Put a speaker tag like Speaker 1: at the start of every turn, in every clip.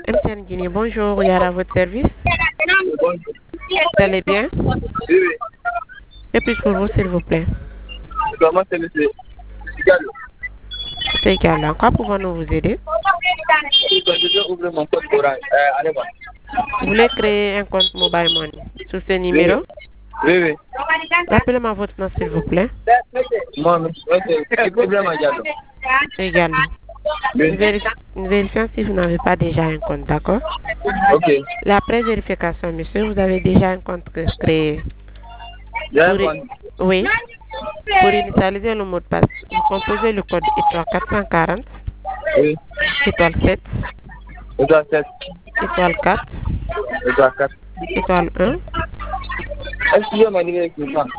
Speaker 1: MCN Guinée, bonjour, Yara à votre service. Vous allez bien?
Speaker 2: Oui, oui.
Speaker 1: Que puis-je pour vous, s'il vous plaît?
Speaker 2: Comment c'est monsieur Gallo?
Speaker 1: C'est égal. En quoi pouvons-nous vous aider?
Speaker 2: Je veux ouvrir mon compte Orange. Allez, bon.
Speaker 1: Vous voulez créer un compte Mobile Money sur ce numéro?
Speaker 2: Oui, oui.
Speaker 1: Rappelez-moi votre nom, s'il vous plaît.
Speaker 2: Moi, c'est Ibrahima Diallo.
Speaker 1: Égal.
Speaker 2: Oui.
Speaker 1: Nous vérifions si vous n'avez pas déjà un compte, d'accord?
Speaker 2: Ok.
Speaker 1: La pré-vérification, monsieur, vous avez déjà un compte créé.
Speaker 2: J'ai un
Speaker 1: Pour-
Speaker 2: compte.
Speaker 1: Oui. Pour initialiser le mot de passe, vous composez le code étoile 440,
Speaker 2: Oui.
Speaker 1: étoile 7,
Speaker 2: Étoile 7.
Speaker 1: étoile 4,
Speaker 2: Étoile 4.
Speaker 1: étoile 1,
Speaker 2: Excusez-moi, je vais écrire ça.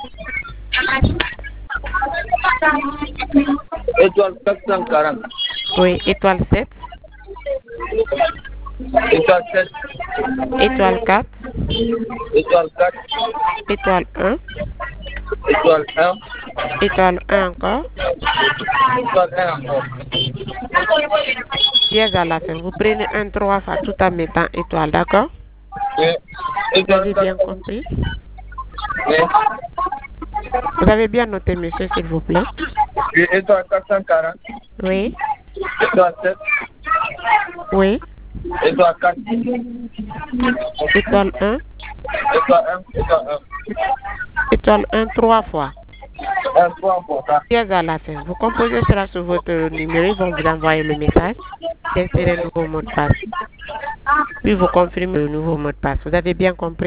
Speaker 2: Étoile 440.
Speaker 1: oui, étoile 7,
Speaker 2: Étoile 7.
Speaker 1: étoile 4,
Speaker 2: Étoile 4.
Speaker 1: étoile 1,
Speaker 2: Étoile 1.
Speaker 1: étoile 1 encore,
Speaker 2: Étoile 1 encore.
Speaker 1: dièse à la fin. Vous prenez un 3 fois tout en mettant étoile, d'accord?
Speaker 2: Oui.
Speaker 1: Vous
Speaker 2: Étoile
Speaker 1: avez
Speaker 2: 4.
Speaker 1: bien compris?
Speaker 2: Oui.
Speaker 1: Vous avez bien noté, monsieur, s'il vous plaît?
Speaker 2: Oui. Étoile 440.
Speaker 1: Oui,
Speaker 2: Étoile 7.
Speaker 1: oui,
Speaker 2: Étoile 4.
Speaker 1: étoile 1,
Speaker 2: Étoile 1. Étoile 1.
Speaker 1: étoile 1 3 fois.
Speaker 2: Un point important.
Speaker 1: Dièse à la fin. Vous composez cela sur votre numéro, ils vont vous envoyer le message d'insérer un nouveau mot de passe. Puis vous confirmez le nouveau mot de passe. Vous avez bien compris?